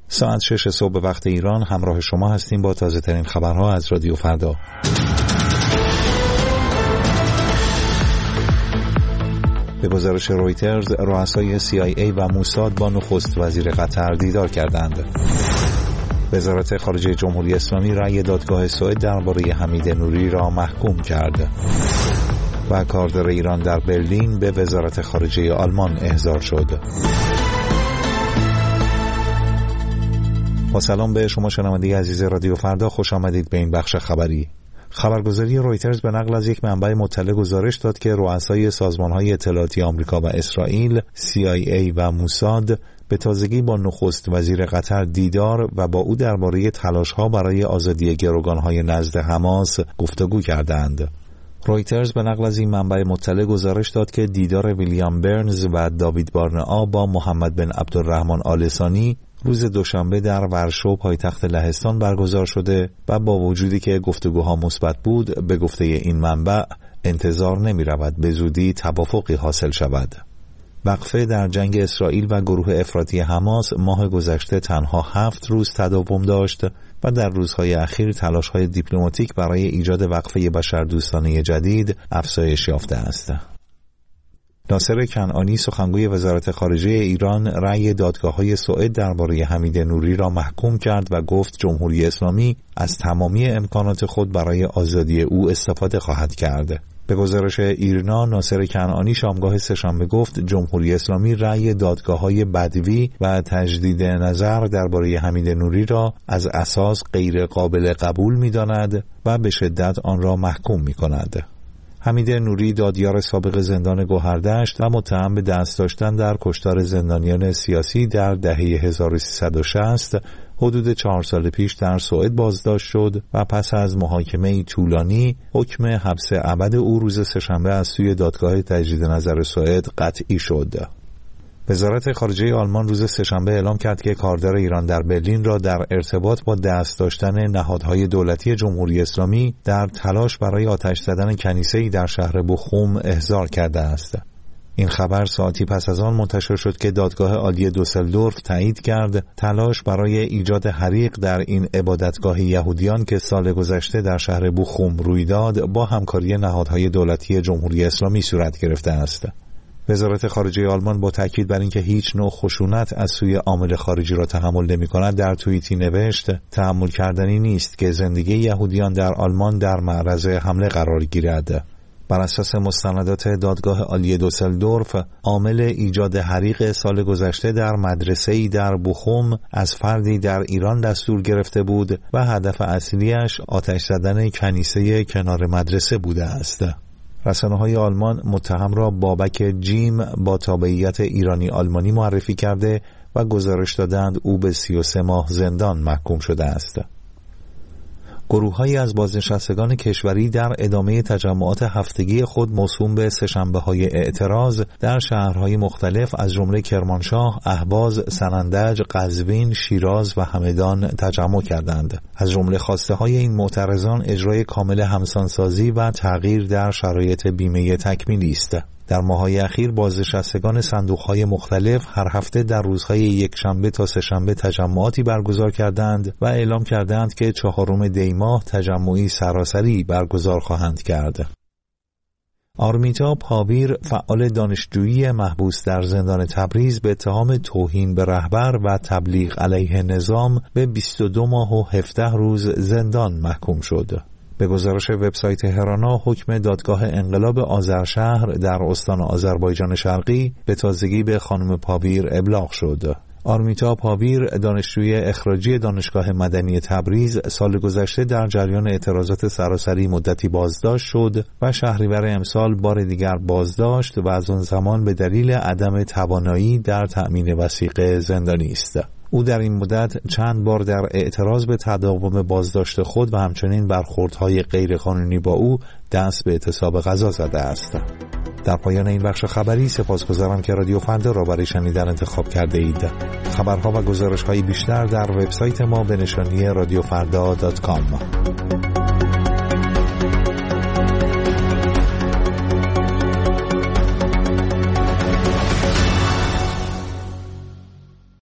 ساعت 6 صبح به وقت ایران همراه شما هستیم با تازه ترین خبرها از رادیو فردا. به گزارش رویترز، رؤسای CIA و موساد با نخست وزیر قطر دیدار کردند. وزارت خارجه جمهوری اسلامی رأی دادگاه سوئد درباره حمید نوری را محکوم کرد. و کاردار ایران در برلین به وزارت خارجه آلمان احضار شد. با سلام به شما شنونده عزیز رادیو فردا، خوش آمدید به این بخش خبری. خبرگزاری رویترز به نقل از یک منبع مطلع گزارش داد که رؤسای سازمان‌های اطلاعاتی آمریکا و اسرائیل، CIA و موساد به تازگی با نخست وزیر قطر دیدار و با او درباره تلاش‌ها برای آزادی گروگان‌های نزد حماس گفتگو کردند. رویترز به نقل از این منبع مطلع گزارش داد که دیدار ویلیام برنز و داوید بارنئا با محمد بن عبدالرحمن آل ثانی روز دوشنبه در ورشو پایتخت لهستان برگزار شده و با وجودی که گفتگوها مثبت بود، به گفته این منبع انتظار نمی رود به زودی توافقی حاصل شود. وقفه در جنگ اسرائیل و گروه افراطی حماس ماه گذشته تنها 7 روز تداوم داشت و در روزهای اخیر تلاش‌های دیپلماتیک برای ایجاد وقفه بشردوستانه جدید افزایش یافته است. ناصر کنعانی سخنگوی وزارت خارجه ایران رأی دادگاه‌های سوئد درباره حمید نوری را محکوم کرد و گفت جمهوری اسلامی از تمامی امکانات خود برای آزادی او استفاده خواهد کرد. به گزارش ایرنا، ناصر کنعانی شامگاه سه‌شنبه گفت جمهوری اسلامی رأی دادگاه‌های بدوی و تجدید نظر درباره حمید نوری را از اساس غیر قابل قبول می‌داند و به شدت آن را محکوم می‌کند. حمید نوری دادیار سابق زندان گوهردشت و متهم به دست داشتن در کشتار زندانیان سیاسی در دهه 1360 حدود 4 سال پیش در سوئد بازداشت شد و پس از محاکمه طولانی حکم حبس ابد او روز سه‌شنبه از سوی دادگاه تجدید نظر سوئد قطعی شد. وزارت خارجه آلمان روز سه‌شنبه اعلام کرد که کاردار ایران در برلین را در ارتباط با دست داشتن نهادهای دولتی جمهوری اسلامی در تلاش برای آتش زدن کنیسه‌ای در شهر بخوم احضار کرده است. این خبر ساعتی پس از آن منتشر شد که دادگاه عالی دوسلدورف تایید کرد تلاش برای ایجاد حریق در این عبادتگاه یهودیان که سال گذشته در شهر بخوم روی داد با همکاری نهادهای دولتی جمهوری اسلامی صورت گرفته است. وزارت خارجه آلمان با تاکید بر اینکه هیچ نوع خشونت از سوی عامل خارجی را تحمل نمی‌کند در توییتی نوشت تحمل کردنی نیست که زندگی یهودیان در آلمان در معرض حمله قرار گیرد. بر اساس مستندات دادگاه عالی دوسلدورف، عامل ایجاد حریق سال گذشته در مدرسه‌ای در بخوم از فردی در ایران دستور گرفته بود و هدف اصلیش آتش زدن کنیسه کنار مدرسه بوده است. رسانه‌های آلمان متهم را بابک جیم با تابعیت ایرانی آلمانی معرفی کرده و گزارش دادند او به 33 ماه زندان محکوم شده است. گروه‌هایی از بازنشستگان کشوری در ادامه تجمعات هفتگی خود موسوم به سه‌شنبه‌های اعتراض در شهرهای مختلف از جمله کرمانشاه، اهواز، سنندج، قزوین، شیراز و همدان تجمع کردند. از جمله خواسته‌های این معترضان اجرای کامل همسانسازی و تغییر در شرایط بیمه تکمیلی است. در ماه‌های اخیر بازنشستگان صندوق‌های مختلف هر هفته در روزهای یکشنبه تا سه‌شنبه تجمعاتی برگزار کردند و اعلام کردند که 4 دی ماه تجمعی سراسری برگزار خواهند کرد. آرمیتا پاویر، فعال دانشجویی محبوس در زندان تبریز، به اتهام توهین به رهبر و تبلیغ علیه نظام به 22 ماه و 17 روز زندان محکوم شد. به گزارش وبسایت هرانا، حکم دادگاه انقلاب آذرشهر در استان آذربایجان شرقی به تازگی به خانم پاویر ابلاغ شد. آرمیتا پاویر، دانشجوی اخراجی دانشگاه مدنی تبریز، سال گذشته در جریان اعتراضات سراسری مدتی بازداشت شد و شهریور امسال بار دیگر بازداشت و از آن زمان به دلیل عدم توانایی در تأمین وثیقه زندانی است. او در این مدت چند بار در اعتراض به تداوم بازداشت خود و همچنین برخوردهای غیرقانونی با او دست به اعتصاب غذا زده است. در پایان این بخش خبری سپاسگزارم که رادیو فردا را برای شنیدن انتخاب کرده اید. خبرها و گزارش‌های بیشتر در وبسایت ما به نشانی radiofrda.com.